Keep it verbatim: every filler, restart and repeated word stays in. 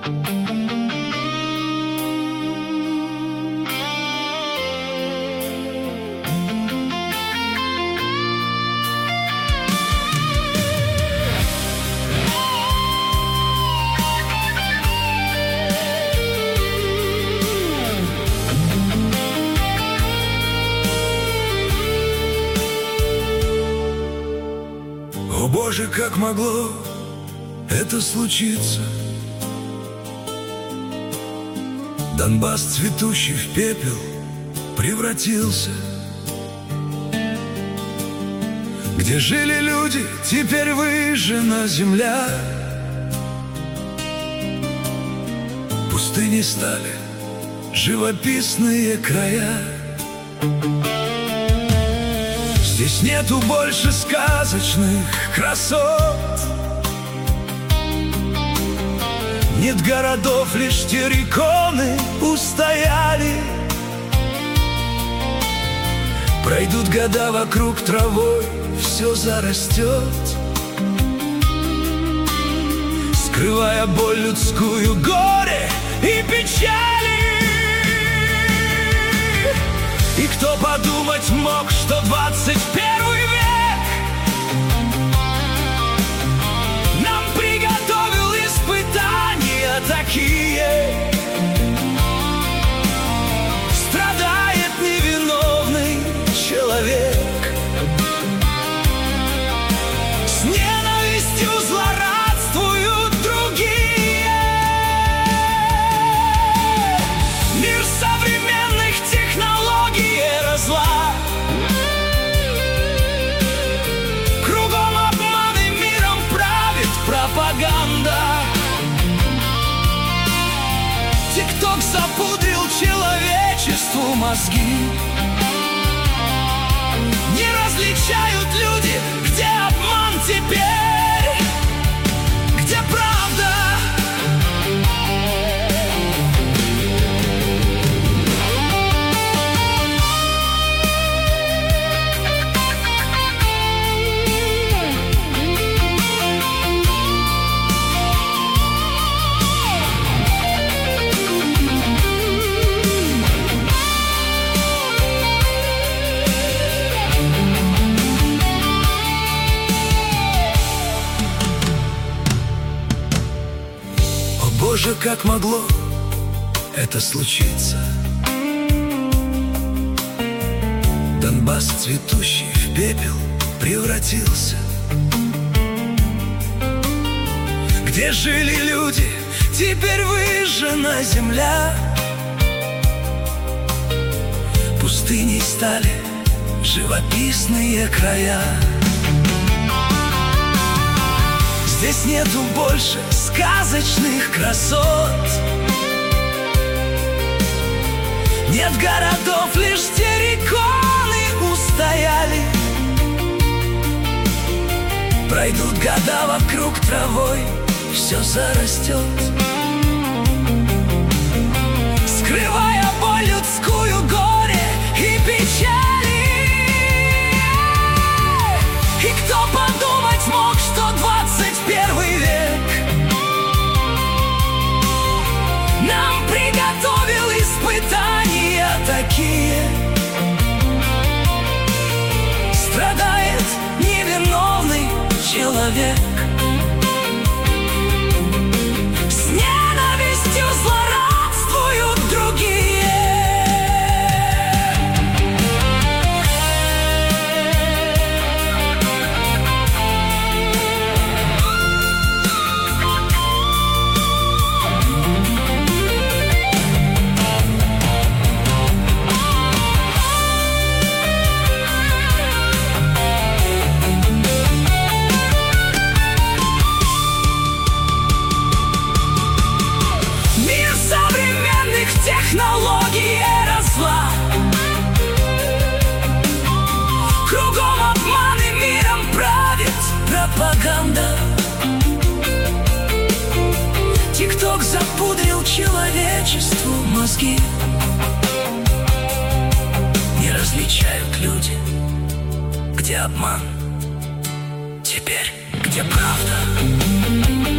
О Боже, как могло это случиться? Донбасс, цветущий в пепел, превратился. Где жили люди, теперь выжжена земля. Пустыни стали живописные края. Здесь нету больше сказочных красот. Нет городов, лишь терриконы устояли. Пройдут года, вокруг травой все зарастет, скрывая боль людскую, горе и печали. И кто подумать мог, что двадцать первый век нам приготовил испытания такие? Страдает невиновный человек. С ненавистью злорадствуют другие. Мир современных технологий зла. Кругом обман и миром правит пропаганда. ТикТок запудрил человечеству мозги. Не различают люди, где обман теперь, где правда. Боже, как могло это случиться? Донбасс, цветущий в пепел, превратился. Где жили люди, теперь выжжена земля. Пустыней стали живописные края. Здесь нету больше сказочных красот. Нет городов, лишь терриконы устояли. Пройдут года, вокруг травой все зарастет, скрывая боль людскую, горе и печали. И кто подумать мог, что двадцать первый век нам приготовил испытания такие? Страдает невиновный человек. С ненавистью злорадствуют другие. Технологии росла. Кругом обман и миром правит пропаганда. ТикТок запудрил человечеству мозги. Не различают люди, где обман теперь, где правда.